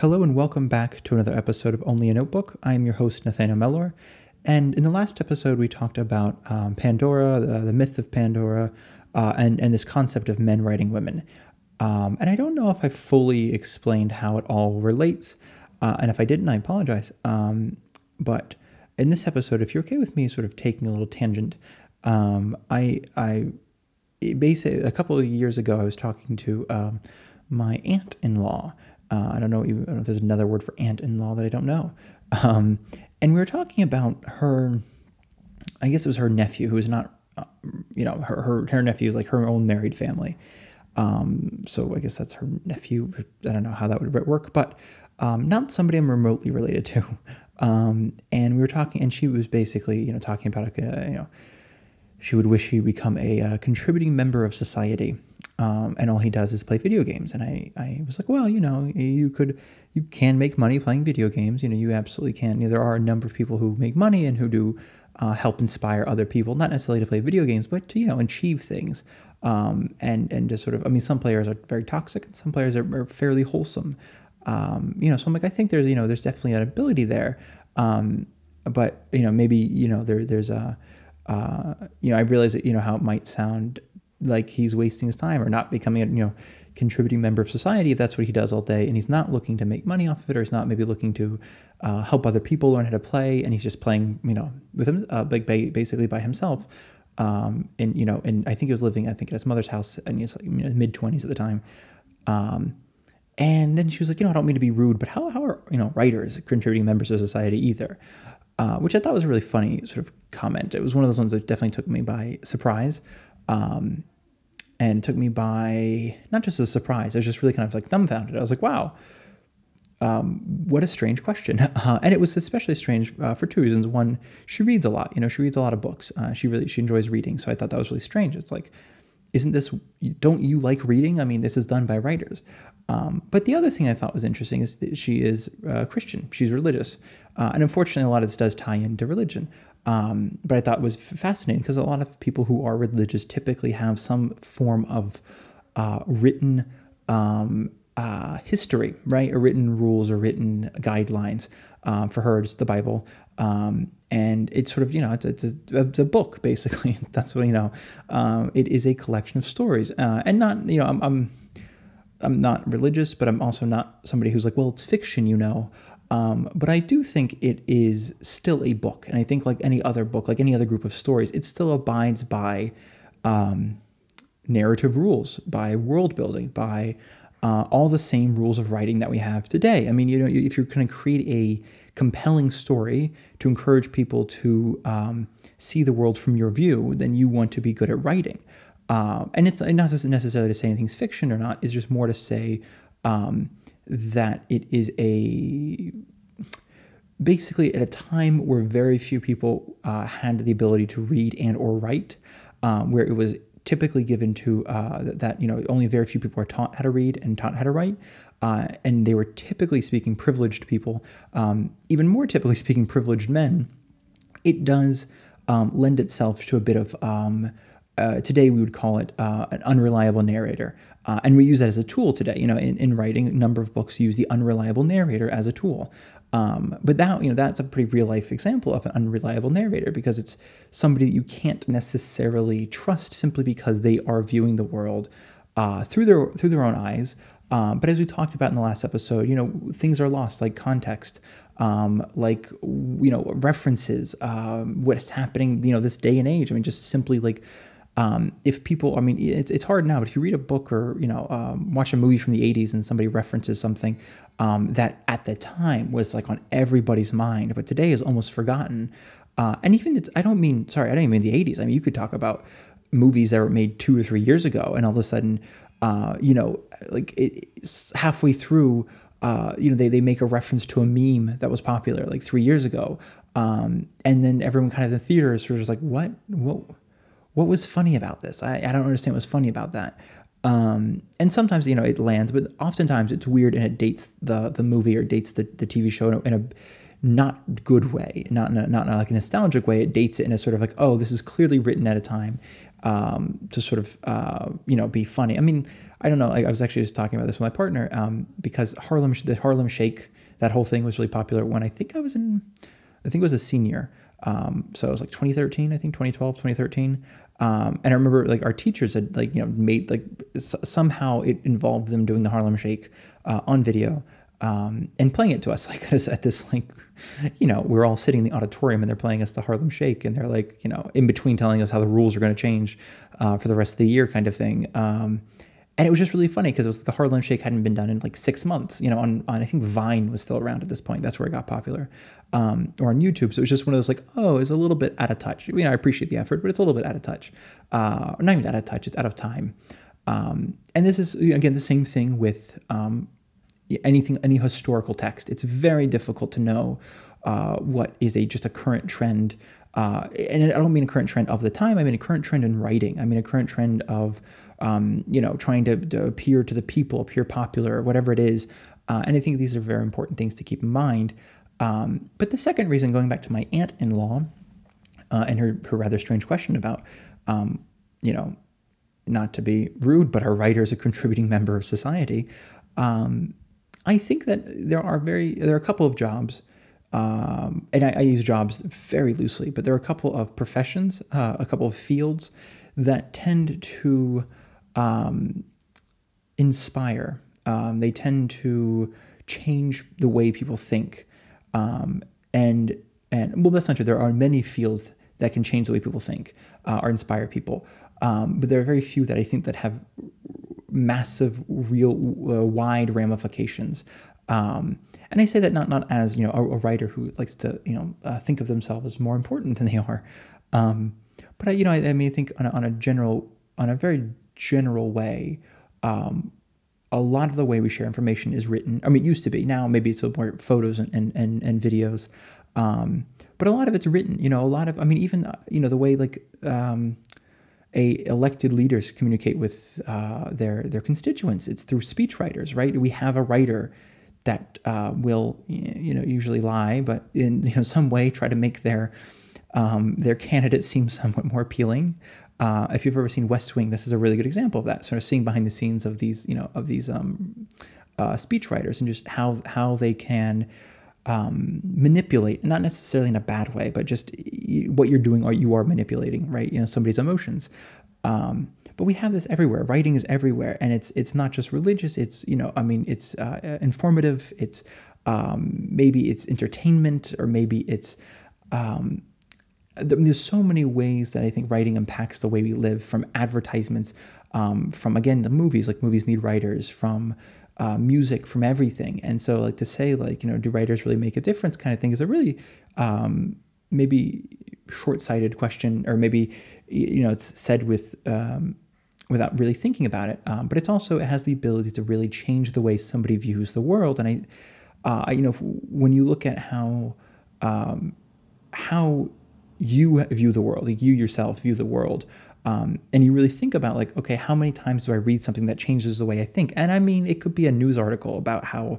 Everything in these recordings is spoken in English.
Hello and welcome back to another episode of Only a Notebook. I am your host, Nathaniel Mellor. And in the last episode, we talked about Pandora, the myth of Pandora, and this concept of men writing women. And I don't know if I fully explained how it all relates. And if I didn't, I apologize. But in this episode, if you're okay with me sort of taking a little tangent, basically a couple of years ago, I was talking to my aunt-in-law. I don't know if there's another word for aunt-in-law that I don't know. And we were talking about her, I guess it was her nephew, who is not, her nephew is like her own married family. So I guess that's her nephew. I don't know how that would work, but not somebody I'm remotely related to. And we were talking, and she was basically, talking about, she would wish he'd become a contributing member of society. And all he does is play video games. And I was like, well, you can make money playing video games. You absolutely can. There are a number of people who make money and who do help inspire other people, not necessarily to play video games, but to, achieve things. And just sort of, some players are very toxic and some players are fairly wholesome. So I'm like, I think there's definitely an ability there. But, maybe, there's a, I realize that, how it might sound like he's wasting his time or not becoming a, contributing member of society if that's what he does all day, and he's not looking to make money off of it, or he's not maybe looking to help other people learn how to play, and he's just playing, with him, basically by himself. And I think he was living, at his mother's house, and he's like, mid-20s at the time. And then she was like, I don't mean to be rude, but how are, writers contributing members of society either? Which I thought was a really funny sort of comment. It was one of those ones that definitely took me by surprise. And took me by not just a surprise, I was just really kind of like dumbfounded. I was like, wow, what a strange question. And it was especially strange for two reasons. One, she reads a lot. She reads a lot of books. She enjoys reading. So I thought that was really strange. It's like, don't you like reading? This is done by writers. But the other thing I thought was interesting is that she is Christian. She's religious. And unfortunately, a lot of this does tie into religion. But I thought it was fascinating because a lot of people who are religious typically have some form of written history, right? Or written rules or written guidelines. For her, it's the Bible. And it's sort of, it's a book, basically. That's what, it is a collection of stories. And not, I'm not religious, but I'm also not somebody who's like, well, it's fiction, But I do think it is still a book. And I think like any other book, like any other group of stories, it still abides by narrative rules, by world building, by all the same rules of writing that we have today. If you're going to create a compelling story to encourage people to see the world from your view, then you want to be good at writing. And it's not necessarily to say anything's fiction or not. It's just more to say that it is basically at a time where very few people had the ability to read and or write, where it was typically given to that only very few people are taught how to read and taught how to write, and they were typically speaking privileged people, even more typically speaking privileged men. It does lend itself to a bit of today we would call it an unreliable narrator. And we use that as a tool today. In writing, a number of books use the unreliable narrator as a tool. But that, that's a pretty real life example of an unreliable narrator, because it's somebody that you can't necessarily trust simply because they are viewing the world through their own eyes. But as we talked about in the last episode, things are lost, like context, references, what's happening, this day and age. Just simply like, if people, it's hard now, but if you read a book or, watch a movie from the 80s and somebody references something that at the time was like on everybody's mind, but today is almost forgotten. And even I don't mean the 80s. You could talk about movies that were made 2 or 3 years ago, and all of a sudden, it's halfway through, they make a reference to a meme that was popular like 3 years ago. And then everyone kind of in the theaters was like, what was funny about this? I don't understand what's funny about that. And sometimes, it lands, but oftentimes it's weird and it dates the movie or dates the TV show in a not good way, not like a nostalgic way. It dates it in a sort of like, oh, this is clearly written at a time to sort of, be funny. I mean, I don't know. I was actually just talking about this with my partner, because the Harlem Shake, that whole thing was really popular when I think it was a senior. So it was like 2013, I think 2012, 2013. And I remember like our teachers had like, made like somehow it involved them doing the Harlem Shake, on video, and playing it to us, like, 'cause at this, like, we're all sitting in the auditorium and they're playing us the Harlem Shake, and they're like, in between telling us how the rules are going to change, for the rest of the year kind of thing. And it was just really funny because it was like the Harlem Shake hadn't been done in like 6 months, on I think Vine was still around at this point. That's where it got popular, or on YouTube. So it was just one of those like, oh, it's a little bit out of touch. I appreciate the effort, but it's a little bit out of touch. Not even out of touch, it's out of time. And this is, again, the same thing with any historical text. It's very difficult to know what is just a current trend. And I don't mean a current trend of the time. I mean a current trend in writing. I mean a current trend of, trying to appear to the people, appear popular, or whatever it is. And I think these are very important things to keep in mind. But the second reason, going back to my aunt-in-law, and her rather strange question about, not to be rude, but our writer is a contributing member of society. I think that there are a couple of jobs, and I use jobs very loosely, but there are a couple of professions, a couple of fields that tend to inspire. They tend to change the way people think, and well, that's not true. There are many fields that can change the way people think, or inspire people, but there are very few that I think that have massive, real, wide ramifications. And I say that not as a writer who likes to think of themselves as more important than they are, but I mean I think on a very general way, a lot of the way we share information is written. I mean, it used to be. Now maybe it's more photos and videos, but a lot of it's written. A lot of, I mean, even the way like elected leaders communicate with their constituents. It's through speechwriters, right? We have a writer that will usually lie, but in some way try to make their candidate seem somewhat more appealing. If you've ever seen West Wing, this is a really good example of that. Sort of seeing behind the scenes of these speechwriters and just how they can manipulate, not necessarily in a bad way, but just what you're doing, or you are manipulating, right? Somebody's emotions. But we have this everywhere. Writing is everywhere, and it's not just religious. It's it's informative. It's maybe it's entertainment, or maybe it's there's so many ways that I think writing impacts the way we live. From advertisements, from again the movies, like movies need writers, from music, from everything. And so like to say like do writers really make a difference kind of thing is a really maybe short-sighted question, or maybe it's said with without really thinking about it. But it has the ability to really change the way somebody views the world. And when you look at how you view the world, like you yourself view the world, and you really think about like, okay, how many times do I read something that changes the way I think? And I mean, it could be a news article about how,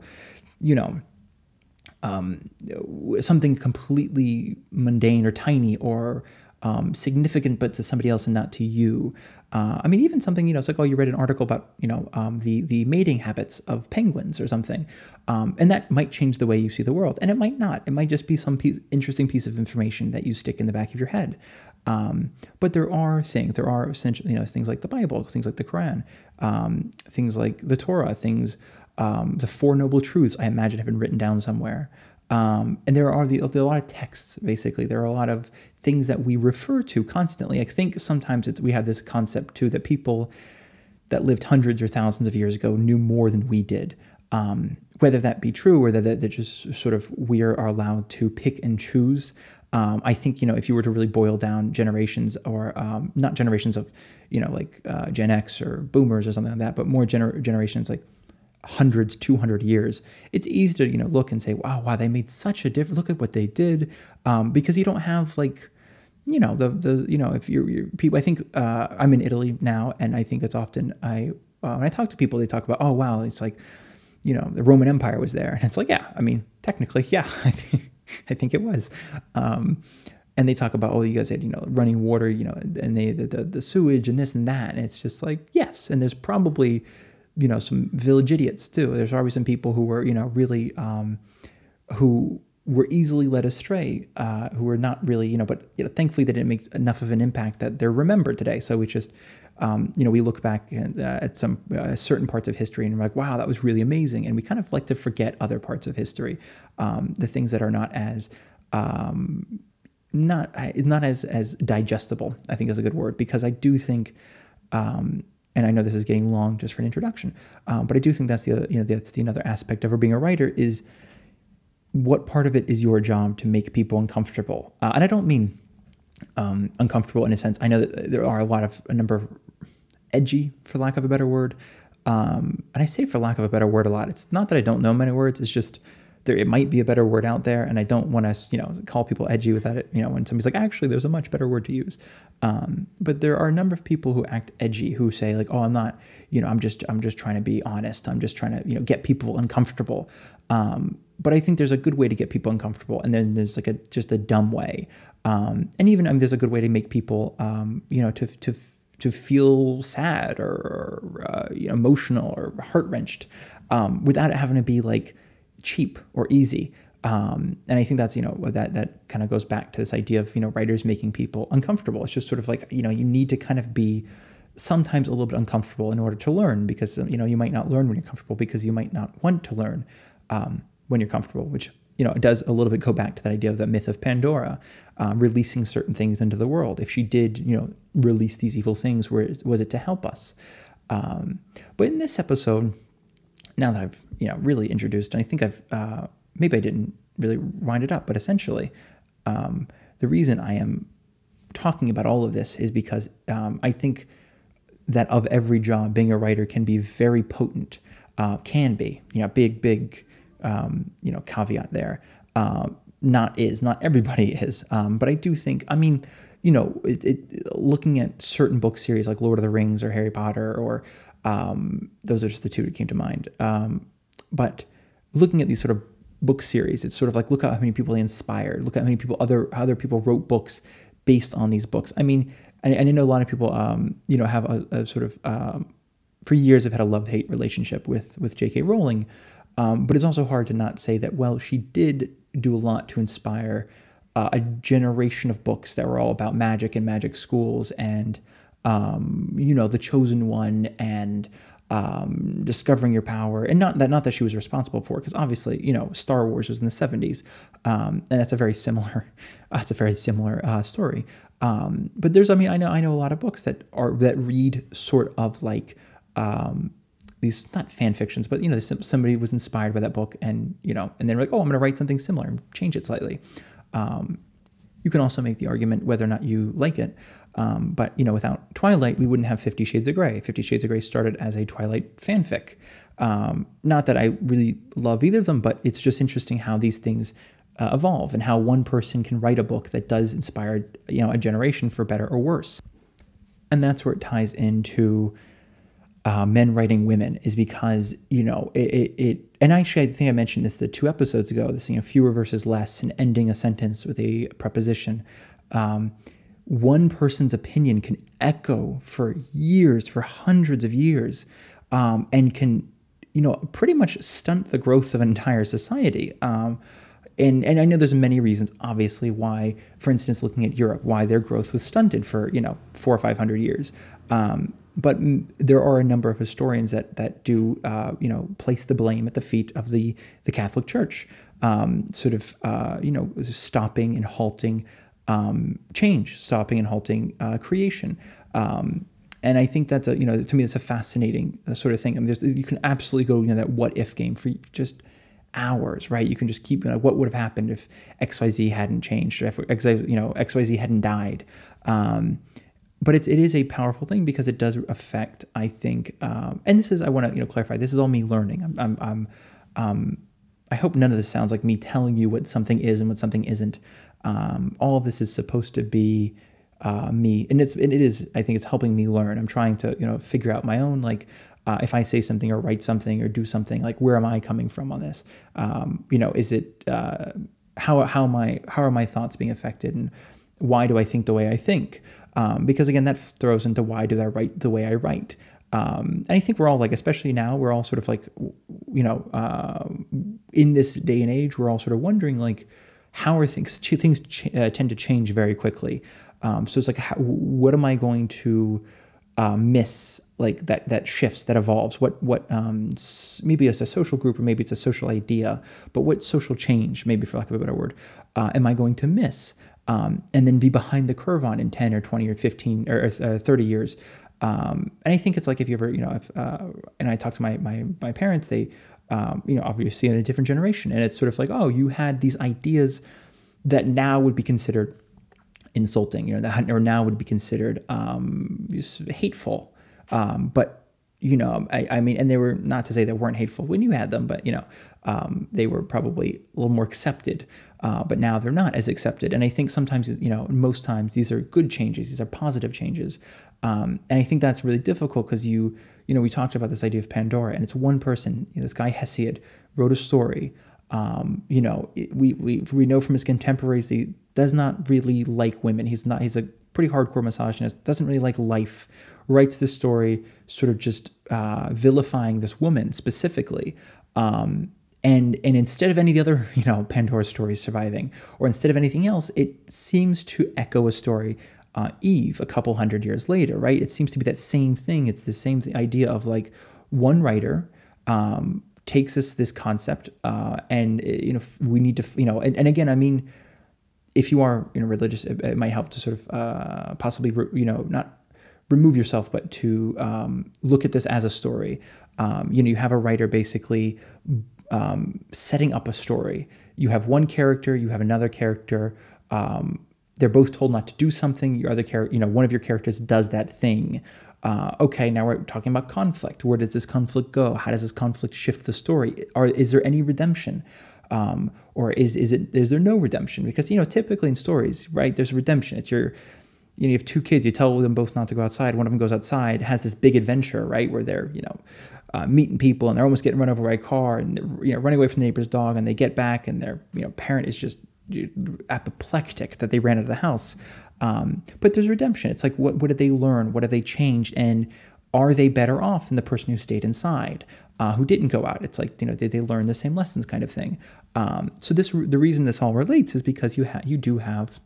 something completely mundane or tiny or significant, but to somebody else and not to you. I mean, even something, it's like, oh, you read an article about, the mating habits of penguins or something. And that might change the way you see the world. And it might not. It might just be some interesting piece of information that you stick in the back of your head. But there are essentially, things like the Bible, things like the Quran, things like the Torah, things, the Four Noble Truths, I imagine, have been written down somewhere. And there are a lot of texts, basically. There are a lot of things that we refer to constantly. I think sometimes we have this concept, too, that people that lived hundreds or thousands of years ago knew more than we did. Whether that be true or that just sort of we are allowed to pick and choose. I think, if you were to really boil down generations, or not generations of, like Gen X or boomers or something like that, but more generations like hundreds, 200 years, it's easy to, look and say, wow, they made such a difference. Look at what they did. Because you don't have like, if you're people, I think, I'm in Italy now, and I think it's often, when I talk to people, they talk about, oh, wow, it's like, the Roman Empire was there. And it's like, yeah, I mean, technically, yeah, I think it was. and they talk about, oh, you guys had, running water, and the sewage and this and that. And it's just like, yes. And there's probably, some village idiots too. There's probably some people who were, really, who were easily led astray, who were not really, but thankfully they didn't make enough of an impact that they're remembered today. So we just, we look back at some certain parts of history and we're like, wow, that was really amazing. And we kind of like to forget other parts of history, the things that are not as, not as digestible, I think is a good word, because I do think, and I know this is getting long just for an introduction, but I do think that's that's the another aspect of her being a writer is what part of it is your job to make people uncomfortable. And I don't mean uncomfortable in a sense. I know that there are a number of edgy, for lack of a better word. And I say for lack of a better word a lot. It's not that I don't know many words. It's just it might be a better word out there. And I don't want to, call people edgy without it, when somebody's like, actually, there's a much better word to use. But there are a number of people who act edgy, who say like, oh, I'm not, I'm just trying to be honest. I'm just trying to, get people uncomfortable. But I think there's a good way to get people uncomfortable. And then there's like just a dumb way. And even there's a good way to make people, to feel sad or emotional or heart-wrenched without it having to be like cheap or easy. And I think that's, that kind of goes back to this idea of, writers making people uncomfortable. It's just sort of like, you need to kind of be sometimes a little bit uncomfortable in order to learn, because, you might not learn when you're comfortable because you might not want to learn when you're comfortable, which, it does a little bit go back to that idea of the myth of Pandora, releasing certain things into the world. If she did, release these evil things, was it to help us? But in this episode, now that I've, really introduced, and I think I've, maybe I didn't really wind it up, but essentially, the reason I am talking about all of this is because I think that of every job, being a writer can be very potent, can be, big, caveat there. Not everybody is, but I do think, looking at certain book series like Lord of the Rings or Harry Potter, or those are just the two that came to mind. But looking at these sort of book series, it's sort of like, look at how many people they inspired. Look at how many people, other people wrote books based on these books. I know a lot of people, have a sort of, for years have had a love-hate relationship with J.K. Rowling. But it's also hard to not say that, well, she did do a lot to inspire a generation of books that were all about magic and magic schools and, the chosen one and discovering your power. And not that she was responsible for it, because obviously, Star Wars was in the 70s. And that's a very similar story. But there's, I know a lot of books that read sort of like, these, not fan fictions, but, somebody was inspired by that book and, and they're like, oh, I'm going to write something similar and change it slightly. You can also make the argument whether or not you like it. But, without Twilight, we wouldn't have 50 Shades of Grey. 50 Shades of Grey started as a Twilight fanfic. Not that I really love either of them, but it's just interesting how these things evolve and how one person can write a book that does inspire, a generation for better or worse. And that's where it ties into men writing women, is because, and actually I think I mentioned this 2 episodes ago, this, fewer versus less and ending a sentence with a preposition. One person's opinion can echo for years, for hundreds of years, and can, pretty much stunt the growth of an entire society. And I know there's many reasons, obviously, why, for instance, looking at Europe, why their growth was stunted for, 400 or 500 years. But there are a number of historians that do, place the blame at the feet of the Catholic Church, stopping and halting change, stopping and halting creation. And I think that's to me, it's a fascinating sort of thing. You can absolutely go, that what if game for just hours, right? You can just keep, what would have happened if XYZ hadn't changed, or if XYZ hadn't died. But it is a powerful thing because it does affect, I think, and this is, I want to clarify, this is all me learning. I hope none of this sounds like me telling you what something is and what something isn't. All of this is supposed to be me, and it is. I think it's helping me learn. I'm trying to figure out my own, like, if I say something or write something or do something, like, where am I coming from on this? Is it how are my thoughts being affected? And why do I think the way I think? Because again, that throws into why do I write the way I write? And I think we're all like, especially now, we're all sort of like, in this day and age, we're all sort of wondering like, how are things? Things tend to change very quickly. So it's like, what am I going to miss? Like that shifts, that evolves. Maybe it's a social group or maybe it's a social idea, but what social change, maybe for lack of a better word, am I going to miss? And then be behind the curve on in 10 or 20 or 15 or 30 years. And I think it's like if you ever, and I talk to my parents, they, obviously in a different generation. And it's sort of like, oh, you had these ideas that now would be considered insulting, that or now would be considered hateful. But I mean, and they were, not to say they weren't hateful when you had them, but they were probably a little more accepted. But now they're not as accepted. And I think sometimes, most times these are good changes. These are positive changes. And I think that's really difficult because we talked about this idea of Pandora, and it's one person, this guy Hesiod wrote a story. We know from his contemporaries that he does not really like women. He's a pretty hardcore misogynist, doesn't really like life, writes this story sort of just vilifying this woman specifically. And instead of any of the other, Pandora stories surviving, or instead of anything else, it seems to echo a story, Eve, a couple hundred years later, right? It seems to be that same thing. It's the same idea of like one writer takes this concept, and we need to, and again, I mean, if you are religious, it might help to sort of possibly not remove yourself, but to look at this as a story. You have a writer basically setting up a story. You have one character, you have another character. They're both told not to do something. Your other character, one of your characters does that thing. Okay, now we're talking about conflict. Where does this conflict go? How does this conflict shift the story? Is there any redemption? Or is there no redemption? Because typically in stories, right, there's redemption. It's you have two kids. You tell them both not to go outside. One of them goes outside, has this big adventure, right, where they're meeting people and they're almost getting run over by a car and they're running away from the neighbor's dog, and they get back and their parent is just apoplectic that they ran out of the house. But there's redemption. It's like, what did they learn? What have they changed? And are they better off than the person who stayed inside, who didn't go out? It's like, did they learn the same lessons, kind of thing. So the reason this all relates is because you do have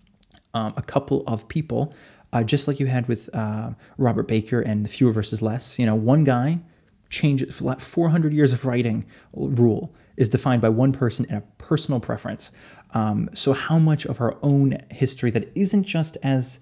a couple of people, just like you had with Robert Baker and the Fewer versus Less. One guy changed 400 years of writing rule is defined by one person and a personal preference. So how much of our own history that isn't just as,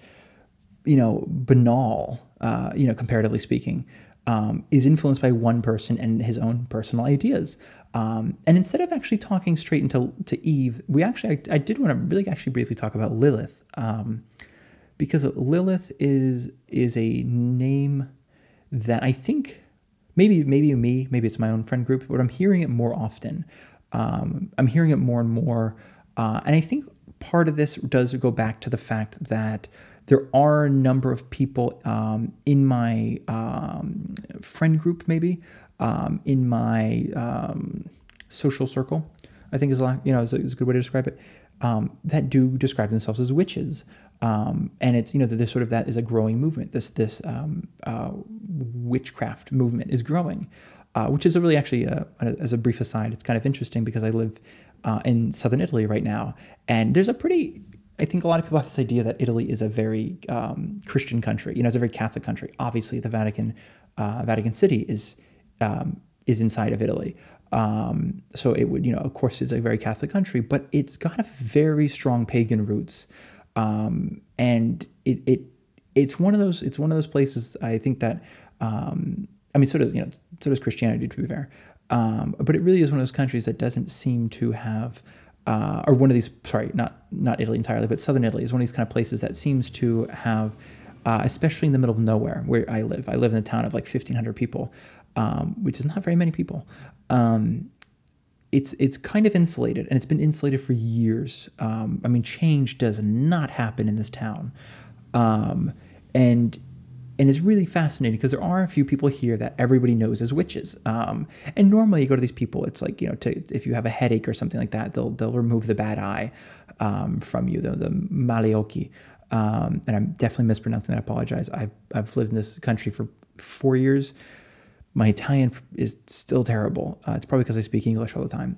banal, comparatively speaking, is influenced by one person and his own personal ideas. And instead of actually talking straight to Eve, I did want to really actually briefly talk about Lilith, because Lilith is a name that I think maybe it's my own friend group, but I'm hearing it more often. I'm hearing it more and more. And I think part of this does go back to the fact that there are a number of people in my friend group, maybe in my social circle, I think is a good way to describe it, that do describe themselves as witches. And it's, there's sort of, that is a growing movement. This witchcraft movement is growing, which is really as a brief aside, it's kind of interesting because I live in southern Italy right now. And there's I think a lot of people have this idea that Italy is a very Christian country. It's a very Catholic country. Obviously, the Vatican City is inside of Italy. So it would, of course, it's a very Catholic country, but it's got a very strong pagan roots. And it's one of those places, I think that, so does Christianity, to be fair. But it really is one of those countries that doesn't seem to have, or one of these, sorry, not Italy entirely, but southern Italy is one of these kind of places that seems to have, especially in the middle of nowhere where I live. I live in a town of like 1,500 people, which is not very many people. It's kind of insulated, and it's been insulated for years. Change does not happen in this town. And And it's really fascinating because there are a few people here that everybody knows as witches. And normally you go to these people, it's like, if you have a headache or something like that, they'll remove the bad eye from you, the Malioki. And I'm definitely mispronouncing that. I apologize. I've lived in this country for 4 years. My Italian is still terrible. It's probably because I speak English all the time.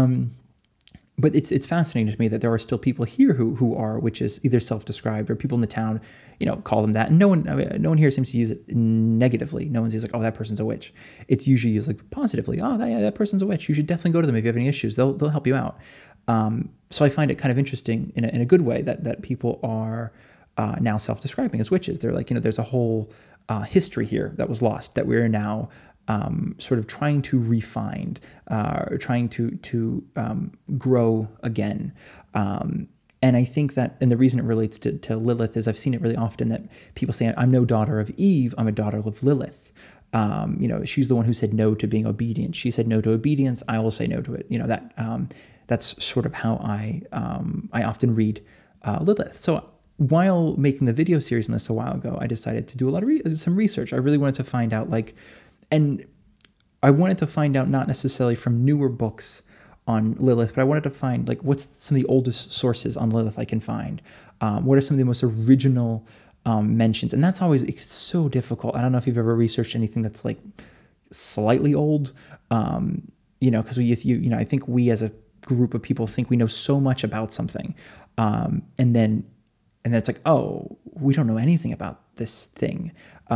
But it's fascinating to me that there are still people here who are witches, either self-described or people in the town, call them that. And no one here seems to use it negatively. No one's like, oh, that person's a witch. It's usually used like positively. Oh, that person's a witch. You should definitely go to them if you have any issues. They'll help you out. So I find it kind of interesting in a good way that people are now self-describing as witches. They're like, there's a whole history here that was lost that we're now sort of trying to refine, or trying to grow again. And I think that, and the reason it relates to Lilith is I've seen it really often that people say, I'm no daughter of Eve, I'm a daughter of Lilith. She's the one who said no to being obedient. She said no to obedience, I will say no to it. That's sort of how I often read Lilith. So while making the video series on this a while ago, I decided to do a lot of some research. I really wanted to find out, and I wanted to find out not necessarily from newer books on Lilith, but I wanted to find what's some of the oldest sources on Lilith I can find. What are some of the most original mentions? And that's always, it's so difficult. I don't know if you've ever researched anything that's slightly old, because I think we as a group of people think we know so much about something, and then it's like, oh, we don't know anything about this thing.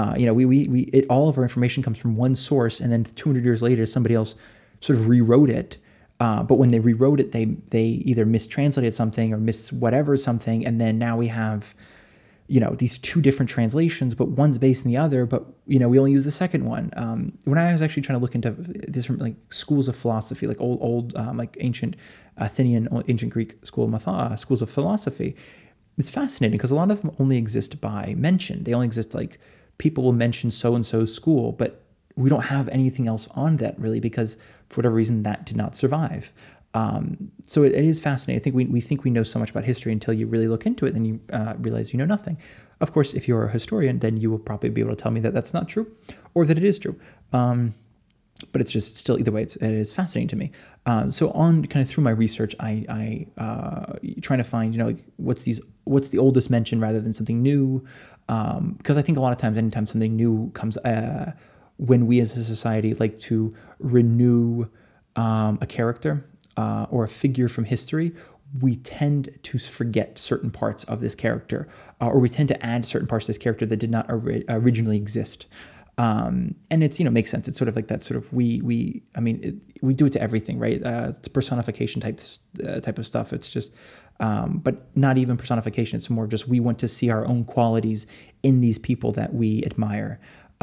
All of our information comes from one source, and then 200 years later, somebody else sort of rewrote it. But when they rewrote it, they either mistranslated something or whatever something, and then now we have, these two different translations, but one's based in the other. But we only use the second one. When I was actually trying to look into different schools of philosophy, old ancient Athenian, ancient Greek schools of philosophy. It's fascinating because a lot of them only exist by mention. They only exist people will mention so-and-so's school, but we don't have anything else on that really because for whatever reason that did not survive. So it is fascinating. I think we think we know so much about history until you really look into it, then you realize you know nothing. Of course, if you're a historian, then you will probably be able to tell me that that's not true or that it is true. But it's just still, either way, it is fascinating to me. So on kind of through my research, I trying to find, what's the oldest mention rather than something new. Because I think a lot of times, anytime something new comes, when we as a society like to renew a character or a figure from history, we tend to forget certain parts of this character, or we tend to add certain parts of this character that did not originally exist. And it's, makes sense. It's sort of like that sort of, we do it to everything, right? It's personification type of stuff. It's just, but not even personification. It's more of just, we want to see our own qualities in these people that we admire.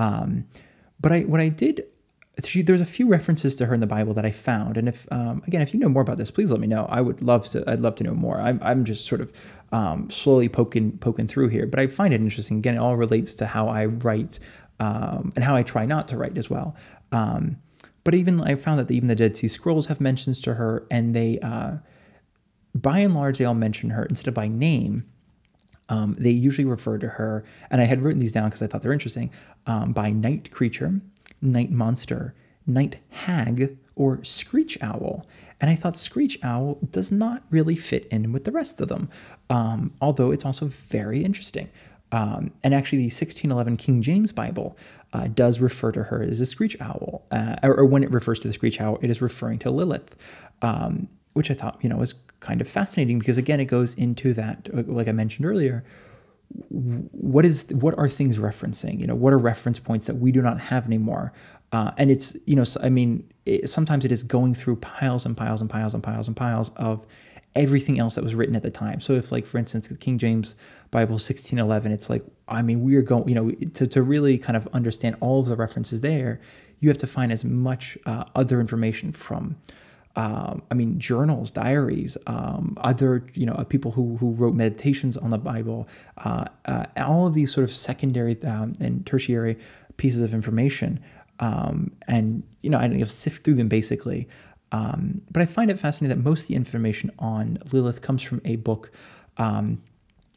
But what I did, there's a few references to her in the Bible that I found. And if you know more about this, please let me know. I'd love to know more. I'm just sort of, slowly poking through here, but I find it interesting. Again, it all relates to how I write, and how I try not to write as well. But even I found that even the Dead Sea Scrolls have mentions to her, and they, by and large, they all mention her instead of by name. They usually refer to her, and I had written these down because I thought they're interesting, by night creature, night monster, night hag, or screech owl. And I thought screech owl does not really fit in with the rest of them, although it's also very interesting. And actually the 1611 King James Bible does refer to her as a screech owl, or when it refers to the screech owl, it is referring to Lilith, which I thought, was kind of fascinating because, again, it goes into that, like I mentioned earlier, what are things referencing? What are reference points that we do not have anymore? And it's, sometimes it is going through piles and piles and piles and piles and piles of everything else that was written at the time. So if, for instance, the King James Bible 1611, it's we are going, to really kind of understand all of the references there, you have to find as much other information from, journals, diaries, other, people who wrote meditations on the Bible, all of these sort of secondary and tertiary pieces of information. And, I have sift through them basically. But I find it fascinating that most of the information on Lilith comes from a book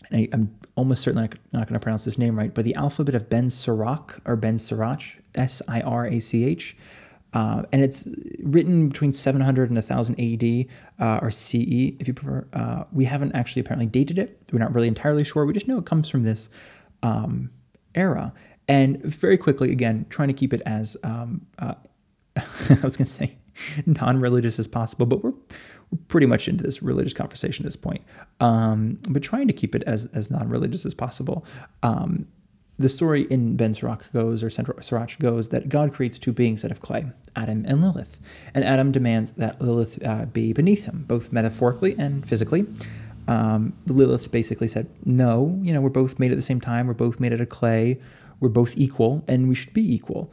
and I'm almost certainly not going to pronounce this name right, but the alphabet of Ben Sirach, or Ben Sirach, Sirach. And it's written between 700 and 1000 AD, or CE, if you prefer. We haven't actually apparently dated it. We're not really entirely sure. We just know it comes from this era. And very quickly, again, trying to keep it as, I was going to say non-religious as possible, but we're pretty much into this religious conversation at this point. But trying to keep it as non-religious as possible. The story in Ben Sirach goes, or Sirach goes, that God creates two beings out of clay, Adam and Lilith. And Adam demands that Lilith be beneath him, both metaphorically and physically. Lilith basically said, no, we're both made at the same time. We're both made out of clay. We're both equal, and we should be equal.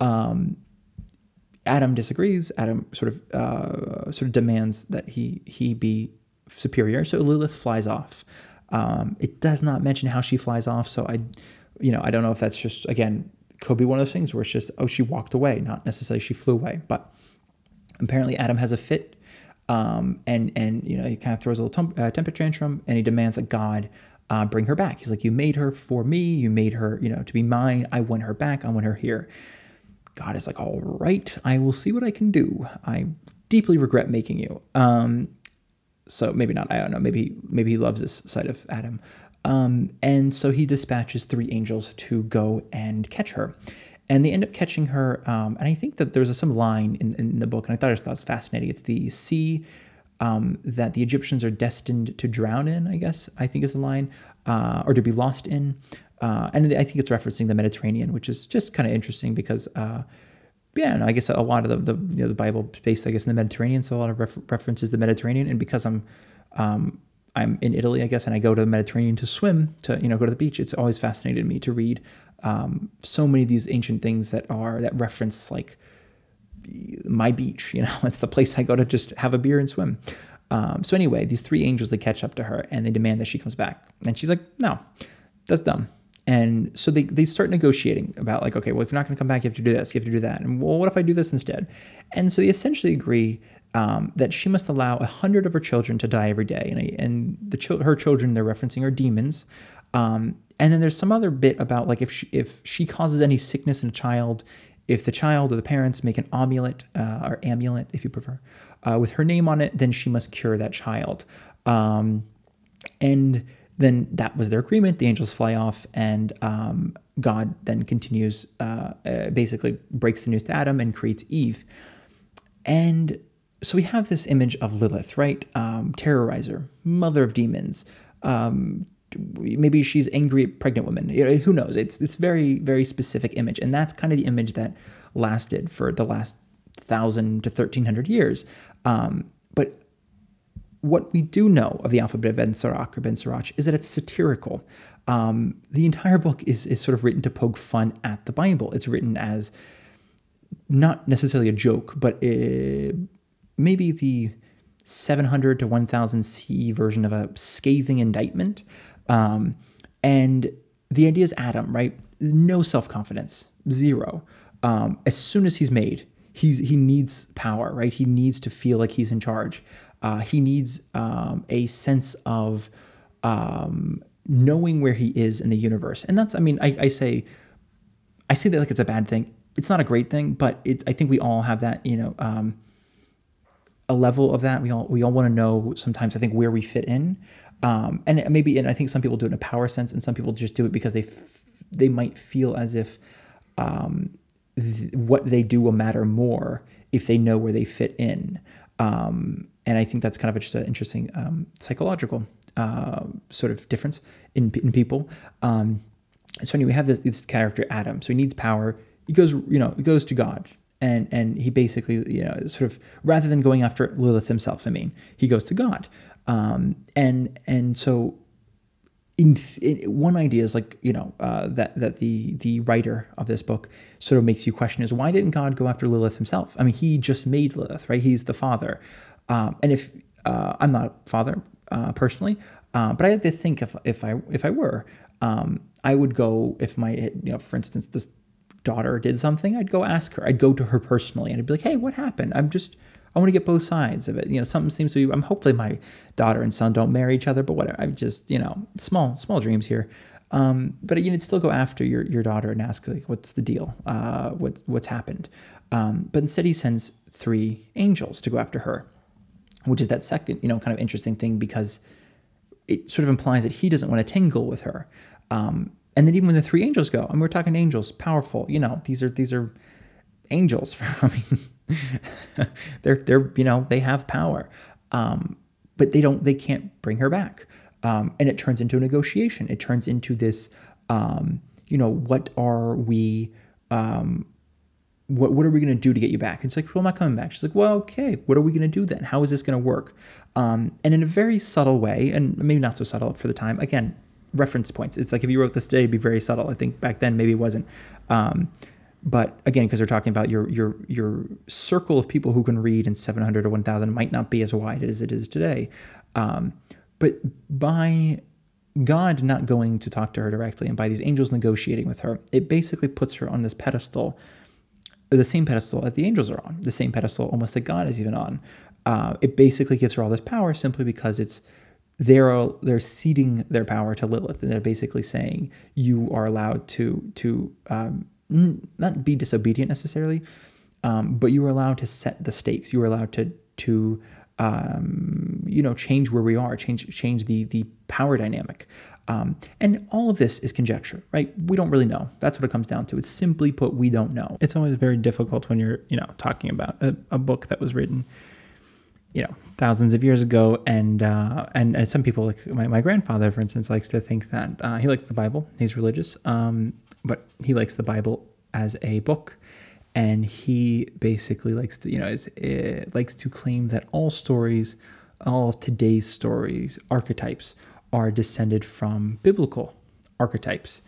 Adam disagrees. Adam sort of demands that he be superior. So Lilith flies off. It does not mention how she flies off. So I don't know if that's just, again, could be one of those things where it's just, she walked away, not necessarily she flew away. But apparently Adam has a fit, and he kind of throws a little temper tantrum, and he demands that God bring her back. He's like, you made her for me. You made her, to be mine. I want her back. I want her here. God is like, all right, I will see what I can do. I deeply regret making you. So maybe not. I don't know. Maybe he loves this side of Adam. And so he dispatches 3 angels to go and catch her. And they end up catching her. And I think that there's some line in the book, and I thought it was fascinating. It's the sea that the Egyptians are destined to drown in, I think is the line, or to be lost in. And I think it's referencing the Mediterranean, which is just kind of interesting because, I guess a lot of the Bible is based, in the Mediterranean. So a lot of references the Mediterranean. And because I'm in Italy, I guess, and I go to the Mediterranean to swim, to, go to the beach, it's always fascinated me to read so many of these ancient things that reference like my beach, it's the place I go to just have a beer and swim. So anyway, these 3 angels, they catch up to her and they demand that she comes back. And she's like, no, that's dumb. And so they start negotiating about like, okay, well, if you're not going to come back, you have to do this, you have to do that. And well, what if I do this instead? And so they essentially agree that she must allow 100 of her children to die every day. And her children they're referencing are demons. And then there's some other bit about like if she causes any sickness in a child, if the child or the parents make an amulet, or amulet, if you prefer, with her name on it, then she must cure that child. And then that was their agreement. The angels fly off, and God then continues, basically breaks the news to Adam and creates Eve. And so we have this image of Lilith, right? Terrorizer, mother of demons. Maybe she's angry at pregnant women. Who knows? It's very, very specific image. And that's kind of the image that lasted for the last 1,000 to 1,300 years. But what we do know of the alphabet of Ben Sirach is that it's satirical. The entire book is sort of written to poke fun at the Bible. It's written as not necessarily a joke, but maybe the 700 to 1000 CE version of a scathing indictment. And the idea is Adam, right? No self-confidence, zero. As soon as he's made, he needs power, right? He needs to feel like he's in charge. He needs a sense of knowing where he is in the universe. And that's, I say that like it's a bad thing. It's not a great thing, but I think we all have that, a level of that. We all want to know sometimes, I think, where we fit in. And I think some people do it in a power sense, and some people just do it because they might feel as if what they do will matter more if they know where they fit in. And I think that's kind of just an interesting psychological sort of difference in people. So anyway, we have this character Adam. So he needs power. He goes to God, and he basically, sort of, rather than going after Lilith himself, he goes to God. And so in one idea is like, that the writer of this book sort of makes you question is, why didn't God go after Lilith himself? He just made Lilith, right? He's the father. And if I'm not a father personally, but I like to think if I were, I would go, if my, for instance, this daughter did something, I'd go ask her. I'd go to her personally, and I'd be like, hey, what happened? I want to get both sides of it. Something seems to be, hopefully my daughter and son don't marry each other, but whatever. I just, small dreams here. But you'd still go after your daughter and ask, like, what's the deal? What's happened? But instead he sends 3 angels to go after her, which is that second, kind of interesting thing, because it sort of implies that he doesn't want to tangle with her. And then even when the 3 angels go, and we're talking angels, powerful, these are angels. They have power, but they can't bring her back. And it turns into a negotiation. It turns into this, what are we, what are we going to do to get you back? And it's like, well, I'm not coming back. She's like, well, okay, what are we going to do then? How is this going to work? And in a very subtle way, and maybe not so subtle for the time, again, reference points. It's like if you wrote this today, it'd be very subtle. I think back then maybe it wasn't. But again, because they're talking about your circle of people who can read in 700 or 1,000 might not be as wide as it is today. But by God not going to talk to her directly and by these angels negotiating with her, it basically puts her on this pedestal, the same pedestal that the angels are on, the same pedestal almost that God is even on. It basically gives her all this power simply because they're ceding their power to Lilith, and they're basically saying you are allowed to not be disobedient necessarily, but you are allowed to set the stakes. You are allowed to change where we are, change the power dynamic. And all of this is conjecture, right? We don't really know. That's what it comes down to. It's simply put, we don't know. It's always very difficult when you're, talking about a book that was written, thousands of years ago. And some people, like my grandfather, for instance, likes to think that he likes the Bible. He's religious, but he likes the Bible as a book. And he basically likes to, likes to claim that all stories, all of today's stories, archetypes, are descended from biblical archetypes.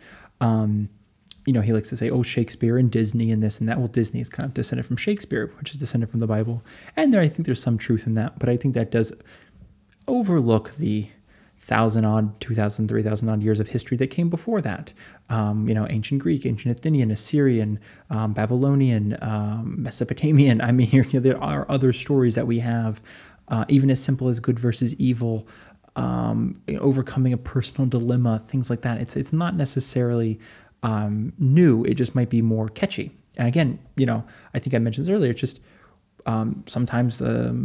He likes to say, oh, Shakespeare and Disney and this and that. Well, Disney is kind of descended from Shakespeare, which is descended from the Bible. And I think there's some truth in that, but I think that does overlook the 1,000-odd, 2,000, 3,000 odd years of history that came before that. Ancient Greek, ancient Athenian, Assyrian, Babylonian, Mesopotamian. I mean, there are other stories that we have, even as simple as good versus evil, overcoming a personal dilemma, things like that. It's not necessarily new. It just might be more catchy. And again, I think I mentioned this earlier. It's just sometimes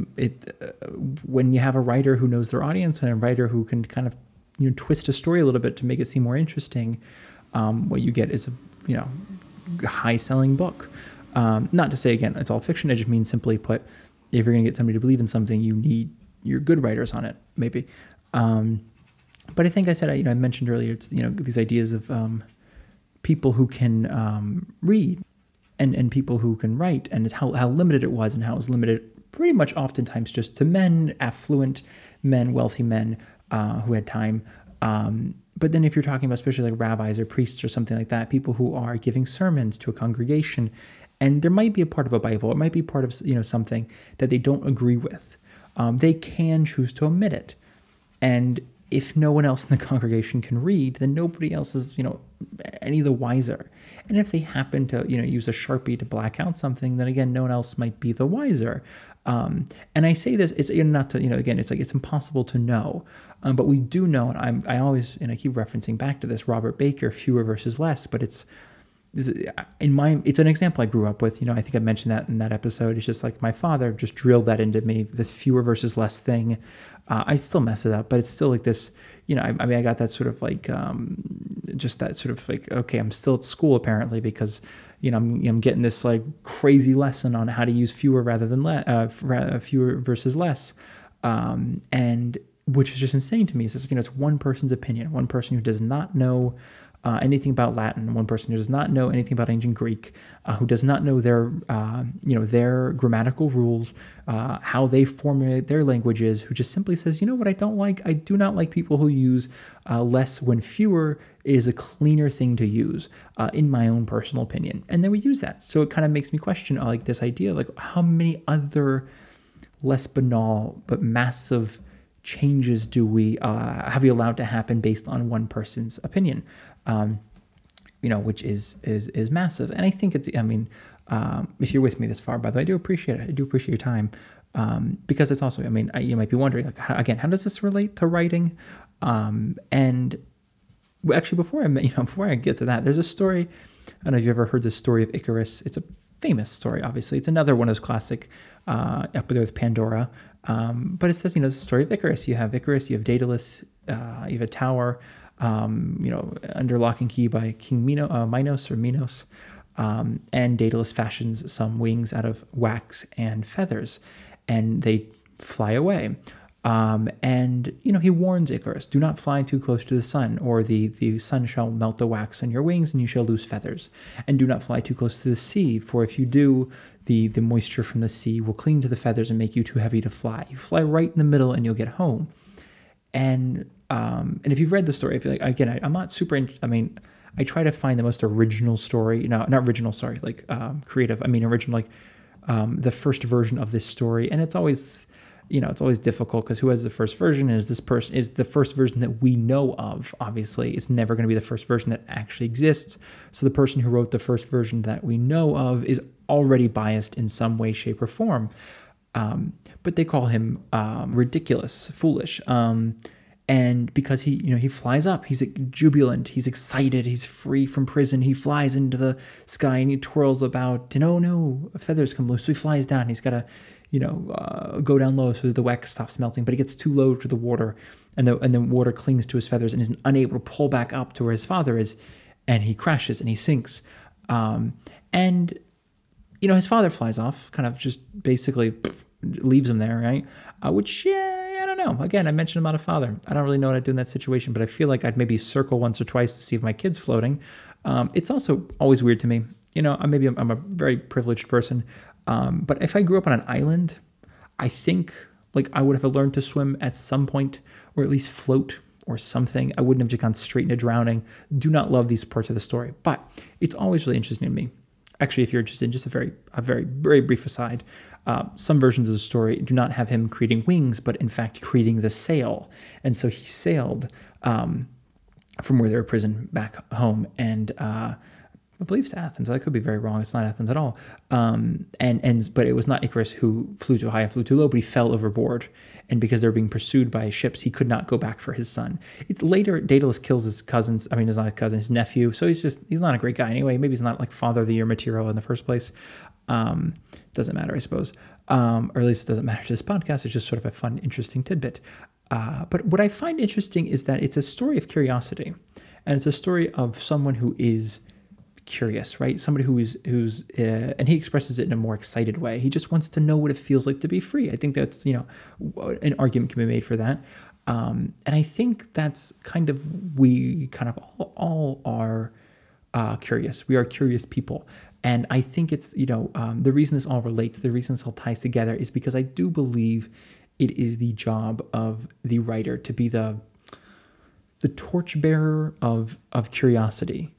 when you have a writer who knows their audience and a writer who can kind of twist a story a little bit to make it seem more interesting, what you get is a high-selling book. Not to say, again, it's all fiction. I just mean, simply put, if you're going to get somebody to believe in something, you need your good writers on it, maybe. But I think I said, I mentioned earlier, it's these ideas of people who can read and people who can write, and how limited it was, and how it was limited pretty much oftentimes just to men, affluent men, wealthy men who had time. But then if you're talking about especially like rabbis or priests or something like that, people who are giving sermons to a congregation, and there might be a part of a Bible, it might be part of something that they don't agree with, they can choose to omit it. And if no one else in the congregation can read, then nobody else is, any the wiser. And if they happen to, use a Sharpie to black out something, then again, no one else might be the wiser. And I say this, it's not to, again, it's like, it's impossible to know. But we do know, and I always, and I keep referencing back to this, Robert Baker, fewer versus less, but it's an example I grew up with. I think I mentioned that in that episode. It's just like my father just drilled that into me, this fewer versus less thing. I still mess it up, but it's still like this, I got that sort of like, just that sort of like, okay, I'm still at school apparently because, I'm getting this like crazy lesson on how to use fewer rather than fewer versus less. And which is just insane to me. It's just, it's one person's opinion, one person who does not know anything about Latin, one person who does not know anything about ancient Greek, who does not know their grammatical rules, how they formulate their languages, who just simply says, what I don't like? I do not like people who use less when fewer is a cleaner thing to use, in my own personal opinion. And then we use that. So it kind of makes me question like this idea, like how many other less banal but massive changes do we have we allowed to happen based on one person's opinion, which is massive. And I think it's, if you're with me this far, by the way, I do appreciate it. I do appreciate your time. because it's also, I mean, you might be wondering, like, how does this relate to writing? And actually, before I get to that, there's a story. I don't know if you ever heard the story of Icarus. It's a famous story, obviously. It's another one of those classic, up there with Pandora. But it says, the story of Icarus. You have Icarus, you have Daedalus, you have a tower, under lock and key by King Minos. And Daedalus fashions some wings out of wax and feathers, and they fly away. And he warns Icarus, do not fly too close to the sun, or the sun shall melt the wax on your wings and you shall lose feathers. And do not fly too close to the sea, for if you do, the moisture from the sea will cling to the feathers and make you too heavy to fly. You fly right in the middle and you'll get home. And if you've read the story, I feel like, again, I'm not super, I try to find the most original story, not original, sorry, like creative, original, like the first version of this story. And it's always, it's always difficult because who has the first version? Is this person is the first version that we know of. Obviously, it's never going to be the first version that actually exists. So the person who wrote the first version that we know of is already biased in some way, shape, or form. But they call him ridiculous, foolish. And because he flies up, he's jubilant, he's excited, he's free from prison. He flies into the sky and he twirls about, and oh no, feathers come loose. So he flies down. He's got to, go down low so the wax stops melting, but he gets too low to the water, and the water clings to his feathers and is unable to pull back up to where his father is, and he crashes and he sinks. And his father flies off, kind of just basically leaves him there, right? Which, yeah, I don't know. Again, I mentioned about a father. I don't really know what I'd do in that situation, but I feel like I'd maybe circle once or twice to see if my kid's floating. It's also always weird to me. I'm a very privileged person, but if I grew up on an island, I think like I would have learned to swim at some point, or at least float or something. I wouldn't have just gone straight into drowning. Do not love these parts of the story, but it's always really interesting to me. Actually, if you're interested in just a very, very brief aside, some versions of the story do not have him creating wings, but in fact creating the sail. And so he sailed from where they were imprisoned back home, and I believe it's Athens. I could be very wrong. It's not Athens at all. But it was not Icarus who flew too high and flew too low, but he fell overboard. And because they were being pursued by ships, he could not go back for his son. It's later, Daedalus kills his cousins. He's not his cousin, his nephew. So he's not a great guy anyway. Maybe he's not like Father of the Year material in the first place. Doesn't matter, I suppose. Or at least it doesn't matter to this podcast. It's just sort of a fun, interesting tidbit. But what I find interesting is that it's a story of curiosity. And it's a story of someone who is curious, right? Somebody who's and he expresses it in a more excited way. He just wants to know what it feels like to be free. I think that's, an argument can be made for that. And I think that's we all are curious. We are curious people. And I think it's, the reason this all relates, the reason this all ties together is because I do believe it is the job of the writer to be the torchbearer of curiosity.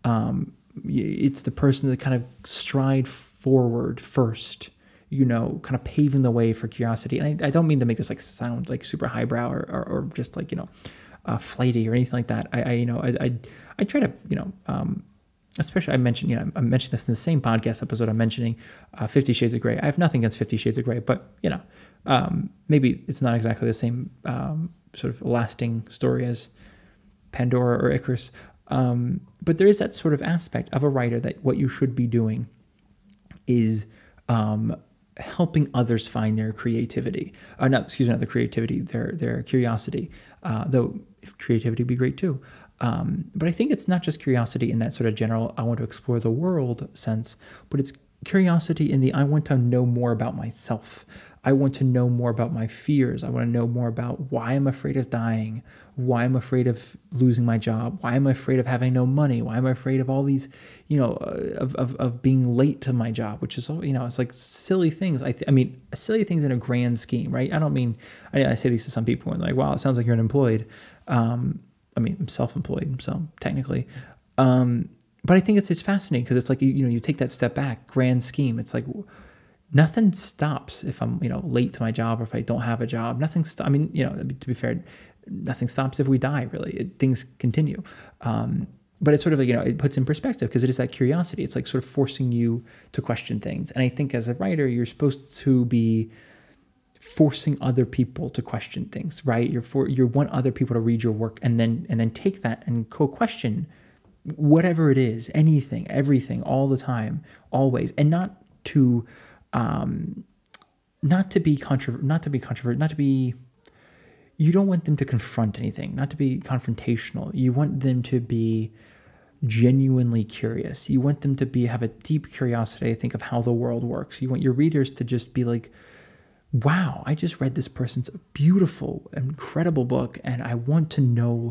It's the person that kind of stride forward first, kind of paving the way for curiosity. And I don't mean to make this like sound like super highbrow or just like, flighty or anything like that. I try to, especially I mentioned this in the same podcast episode. I'm mentioning 50 Shades of Grey. I have nothing against 50 Shades of Grey, but maybe it's not exactly the same sort of lasting story as Pandora or Icarus. But there is that sort of aspect of a writer that what you should be doing is helping others find their creativity. Not their creativity, their curiosity. Though if creativity would be great too. But I think it's not just curiosity in that sort of general, I want to explore the world sense, but it's curiosity in the, I want to know more about myself. I want to know more about my fears. I want to know more about why I'm afraid of dying, why I'm afraid of losing my job, why I'm afraid of having no money, why I'm afraid of all these, of being late to my job, which is, it's like silly things. Silly things in a grand scheme, right? I don't mean, I say these to some people and like, wow, it sounds like you're unemployed. I'm self-employed, so technically. But I think it's fascinating because it's like, you take that step back, grand scheme. It's like, nothing stops if I'm, late to my job or if I don't have a job. Nothing stops. To be fair, nothing stops if we die, really. Things continue. But it's sort of like, it puts in perspective because it is that curiosity. It's like sort of forcing you to question things. And I think as a writer, you're supposed to be forcing other people to question things, right? You want other people to read your work and then take that and question whatever it is, anything, everything, all the time, always, and not to be controversial, not to be. You don't want them to confront anything, not to be confrontational. You want them to be genuinely curious. You want them to have a deep curiosity, I think, of how the world works. You want your readers to just be like, wow, I just read this person's beautiful, incredible book, and I want to know,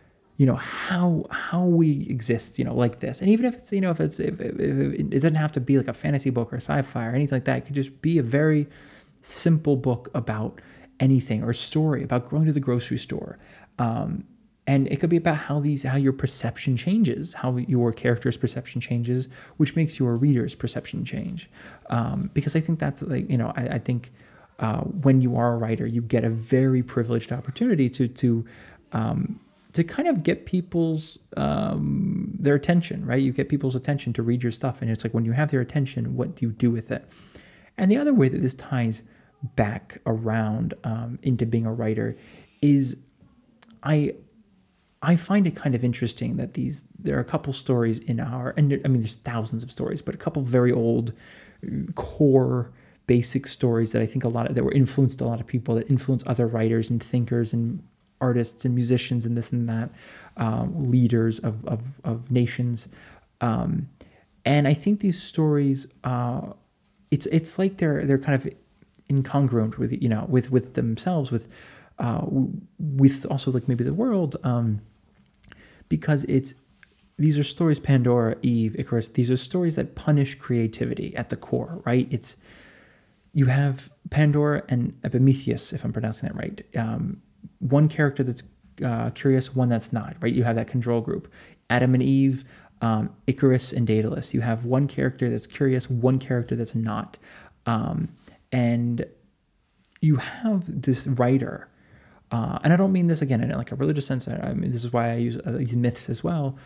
how we exist, like this. And even if it's, if it doesn't have to be like a fantasy book or sci-fi or anything like that. It could just be a very simple book about anything, or a story about going to the grocery store. And it could be about how your perception changes, how your character's perception changes, which makes your reader's perception change. Because I think that's like, I think when you are a writer, you get a very privileged opportunity to kind of get people's their attention, right? You get people's attention to read your stuff, and it's like, when you have their attention, what do you do with it? And the other way that this ties back around into being a writer is I find it kind of interesting that there are a couple stories there's thousands of stories, but a couple very old core basic stories that I think that were influenced a lot of people, that influence other writers and thinkers and artists and musicians and this and that, leaders of nations. And I think these stories, it's like they're kind of incongruent with themselves, with also like maybe the world, because these are stories, Pandora, Eve, Icarus. These are stories that punish creativity at the core, right? You have Pandora and Epimetheus, if I'm pronouncing that right. One character that's curious, one that's not, right? You have that control group. Adam and Eve, Icarus and Daedalus. You have one character that's curious, one character that's not. And you have this writer, and I don't mean this again in like a religious sense. I mean, this is why I use these myths as well,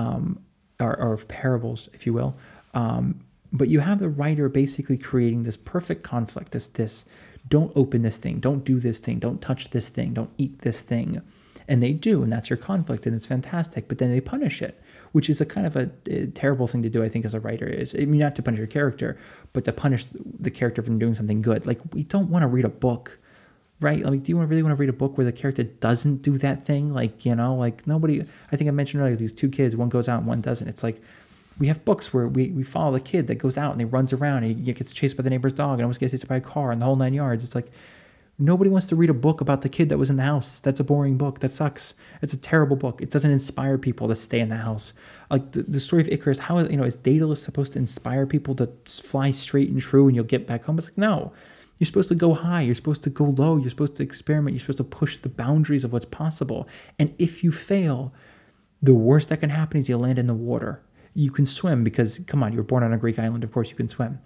or parables, if you will. But you have the writer basically creating this perfect conflict, this don't open this thing, don't do this thing, don't touch this thing, don't eat this thing. And they do, and that's your conflict, and it's fantastic. But then they punish it, which is a kind of a terrible thing to do, I think, as a writer. Not to punish your character, but to punish the character from doing something good. Like, we don't want to read a book, right? Like, do you really want to read a book where the character doesn't do that thing? Like, like nobody, I think I mentioned earlier, these two kids, one goes out and one doesn't. It's like, we have books where we follow the kid that goes out and he runs around and he gets chased by the neighbor's dog and almost gets hit by a car and the whole 9 yards. It's like, nobody wants to read a book about the kid that was in the house. That's a boring book. That sucks. It's a terrible book. It doesn't inspire people to stay in the house. Like the story of Icarus, how, is Daedalus supposed to inspire people to fly straight and true and you'll get back home? It's like, no. You're supposed to go high. You're supposed to go low. You're supposed to experiment. You're supposed to push the boundaries of what's possible. And if you fail, the worst that can happen is you land in the water. You can swim because, come on, you were born on a Greek island. Of course you can swim.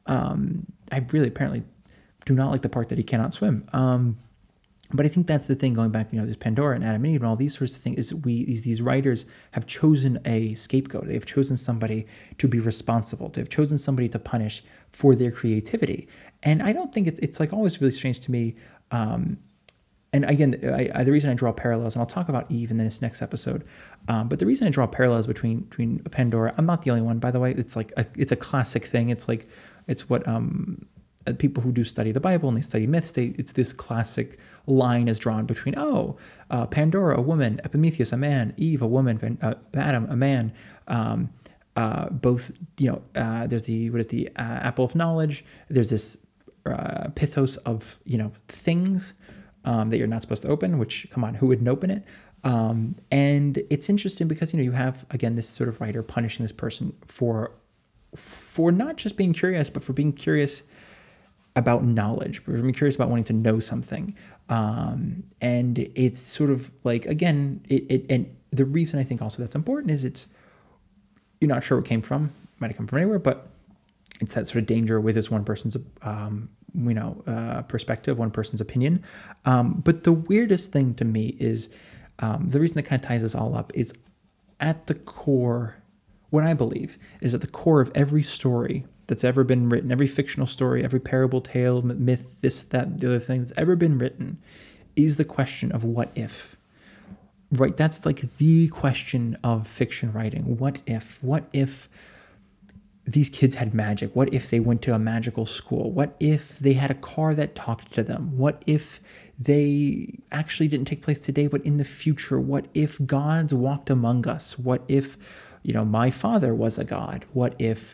I really apparently do not like the part that he cannot swim. But I think that's the thing, going back, there's Pandora and Adam and Eve and all these sorts of things, is these writers have chosen a scapegoat. They've chosen somebody to be responsible. They've chosen somebody to punish for their creativity. And I don't think it's like always really strange to me. And again, the reason I draw parallels, and I'll talk about Eve in this next episode, but the reason I draw parallels between Pandora, I'm not the only one, by the way. It's like it's a classic thing. It's what people who do study the Bible and they study myths, it's this classic line is drawn between Pandora, a woman, Epimetheus, a man, Eve, a woman, Adam, a man. Both, there's the apple of knowledge. There's this mythos of things that you're not supposed to open, which, come on, who wouldn't open it? And it's interesting because you have, again, this sort of writer punishing this person for not just being curious, but for being curious about knowledge, for being curious about wanting to know something. And it's sort of like, again, and the reason I think also that's important is you're not sure where it came from. Might have come from anywhere, but it's that sort of danger with this one person's, perspective, one person's opinion. But the weirdest thing to me is the reason that kind of ties this all up is at the core, what I believe is at the core of every story that's ever been written, every fictional story, every parable, tale, myth, this, that, the other thing that's ever been written is the question of what if. Right? That's like the question of fiction writing. What if? What if these kids had magic? What if they went to a magical school? What if they had a car that talked to them? What if they actually didn't take place today, but in the future? What if gods walked among us? What if, my father was a god? What if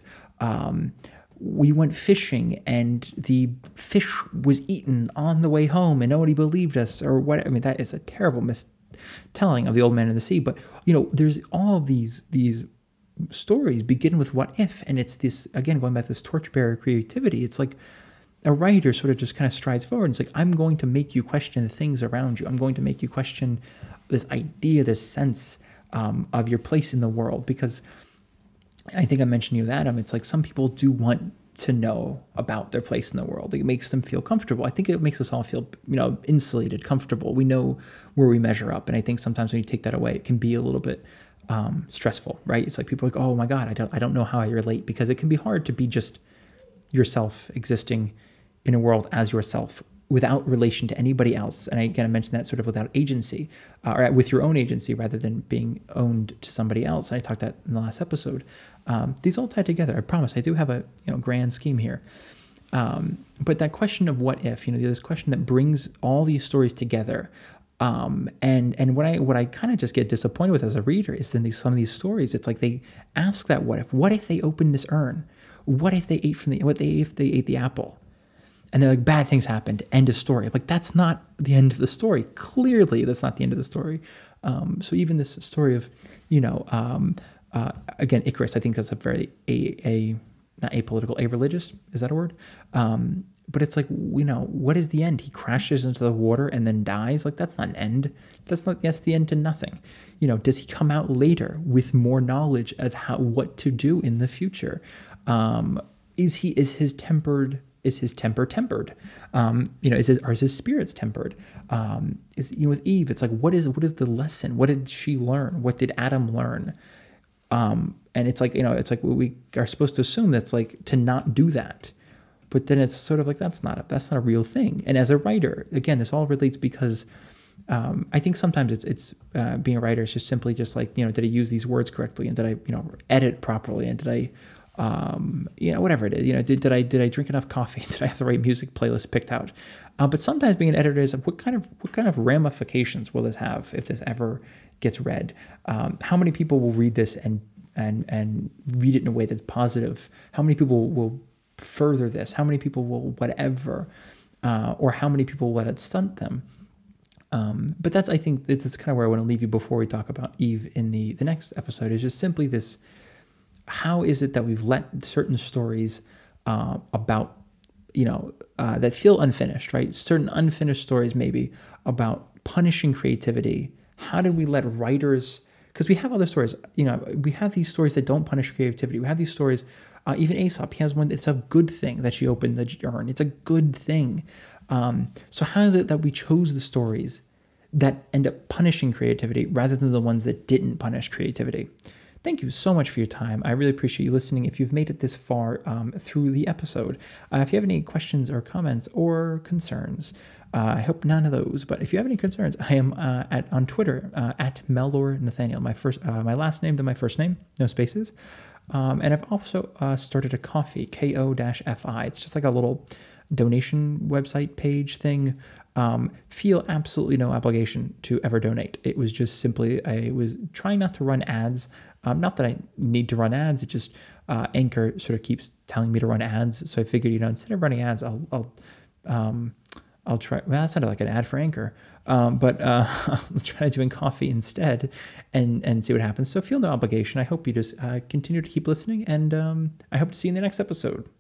we went fishing and the fish was eaten on the way home and nobody believed us? Or what? I mean, that is a terrible telling of the Old Man and the Sea. But, there's all of these stories begin with what if, and it's this, again, going back to this torchbearer creativity. It's like a writer sort of just kind of strides forward. It's like, I'm going to make you question the things around you. I'm going to make you question this idea, this sense of your place in the world. Because I think I mentioned you with Adam, it's like some people do want to know about their place in the world. It makes them feel comfortable. I think it makes us all feel, insulated, comfortable. We know where we measure up. And I think sometimes when you take that away, it can be a little bit stressful, right? It's like people are like, oh my God, I don't know how I relate, because it can be hard to be just yourself existing in a world as yourself without relation to anybody else. And I mentioned that sort of without agency, or with your own agency rather than being owned to somebody else. I talked that in the last episode. These all tie together. I promise. I do have a grand scheme here. But that question of what if, this question that brings all these stories together. And what I kind of just get disappointed with as a reader is then some of these stories, it's like they ask that what if they opened this urn? What if they ate if they ate the apple? And they're like, bad things happened, end of story. I'm like, that's not the end of the story. Clearly, that's not the end of the story. So even this story of, again, Icarus, I think that's a very, not apolitical, a-religious, is that a word? But it's like, what is the end? He crashes into the water and then dies. Like, that's not an end. That's the end to nothing. Does he come out later with more knowledge of what to do in the future? Is his temper tempered? Are his spirits tempered? With Eve, it's like, what is the lesson? What did she learn? What did Adam learn? And it's like, it's like we are supposed to assume that's like to not do that. But then it's sort of like, that's not a real thing. And as a writer, again, this all relates because I think sometimes it's being a writer is just simply just like, did I use these words correctly? And did I, edit properly? And did I, whatever it is, did I drink enough coffee? Did I have the right music playlist picked out? But sometimes being an editor is what kind of ramifications will this have if this ever gets read? How many people will read this and read it in a way that's positive? How many people will further this? How many people will whatever, or how many people will let it stunt them? But I think that's kind of where I want to leave you before we talk about Eve in the next episode, is just simply this: how is it that we've let certain stories about, that feel unfinished, right? Certain unfinished stories maybe about punishing creativity. How did we let writers, because we have other stories, we have these stories that don't punish creativity. We have these stories, even Aesop, he has one that's a good thing that she opened the urn. It's a good thing. So how is it that we chose the stories that end up punishing creativity rather than the ones that didn't punish creativity? Thank you so much for your time. I really appreciate you listening. If you've made it this far through the episode, if you have any questions or comments or concerns, I hope none of those, but if you have any concerns, I am on Twitter at Mellor Nathaniel, my last name to my first name, no spaces. And I've also started a Ko-fi, Ko-fi. It's just like a little donation website page thing. Feel absolutely no obligation to ever donate. It was just simply, I was trying not to run ads. Not that I need to run ads. It just Anchor sort of keeps telling me to run ads. So I figured, instead of running ads, I'll try. Well, that sounded like an ad for Anchor, but I'll try doing Ko-fi instead, and see what happens. So feel no obligation. I hope you just continue to keep listening, and I hope to see you in the next episode.